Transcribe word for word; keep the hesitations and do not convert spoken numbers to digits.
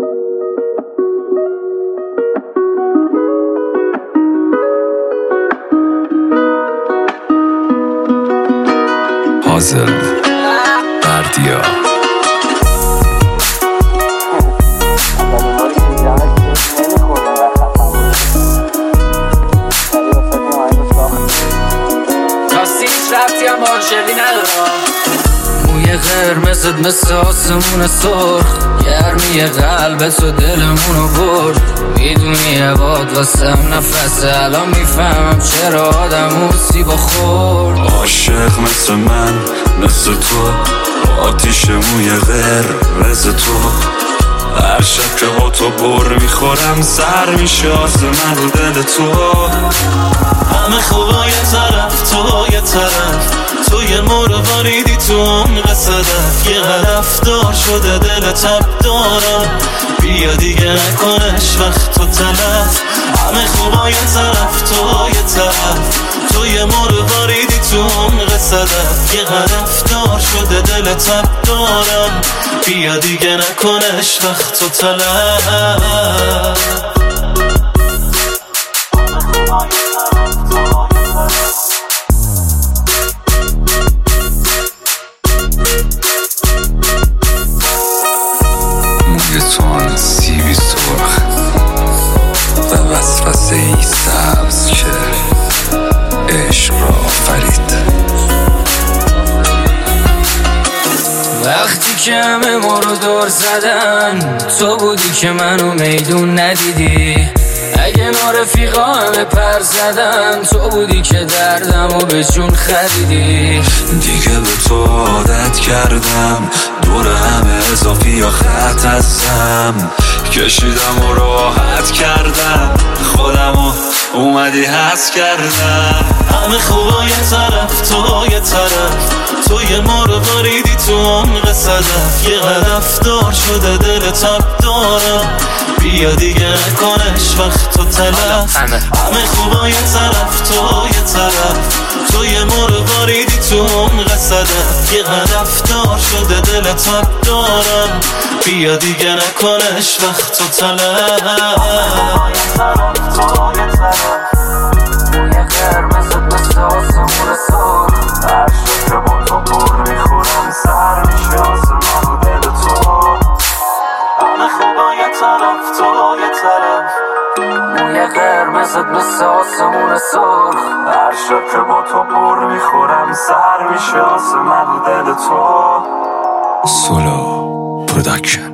پازل بردیا راستی هیچ ربطی هم مارشلی ندارم. موی قرمزت مثل آسمون سرخ، گرمی قلبت و دلمونو برد. میدونی عباد واسم نفسه، الان میفهمم چرا آدم موسی بخورد. عاشق مثل من مثل تو، آتیش موی قرمز تو. هر شب که با تو بر میخورم سر میشه آسمون رو دل تو. همه خوبا یه طرف تو یه طرف، تو یه مرواریدی تو عمق صدف. یه هدف دار شده دل تب دارم، بیا دیگه نکنش وقت تو تلف. همه خوبا یه طرف تو یه طرف، تو یه مرواریدی تو عمق صدف. یه هدف دار شده دل تب دارم، بیا دیگه نکنش وقت تو تلف. موی تو آن سیبی سرخ و وسوسه ای سبز که عشق را آفرید. وقتی که همه ما رو دور زدن، تو بودی که منو میدون ندیدی. اگه ما رفیقا همه پر زدن، تو بودی که دردمو به جون خریدی. دیگه به تو عادت کردم، دور همه اضافی یا خط هستم. کشیدم و راحت کردم، خودمو اومدی حس کردم. همه خوبا یه طرف تو یه طرف، تو یه مرواریدی تو عمق صدف. یه هدف دار شده دل تب دارم، بیا دیگه نکنش وقت تو تلف. همه خوبا یه طرف تو یه طرف، تو یه مرواریدی تو عمق صدف. یه هدف دار شده دل تب دارم، بیا دیگه نکنش وقت تو تلف. موی قرمزت مثل آسمون سرخ، هر شب که با تو بر میخورم سر میشه آسمان رو دل تو. همه خوبا یه طرف تو یه طرف، موی قرمزت مثل آسمون سرخ، هر شب که با تو بر میخورم سر میشه آسمون رو دل تو. سولو پروداکشن.